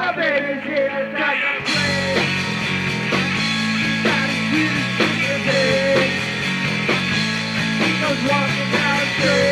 A baby's here like a flame. Got his huge in the bed. He goes walking down the street.